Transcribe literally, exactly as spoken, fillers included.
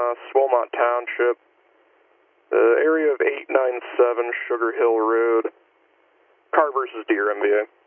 uh, Swellmont Township, the area of eight nine seven Sugar Hill Road, car versus deer, M V A.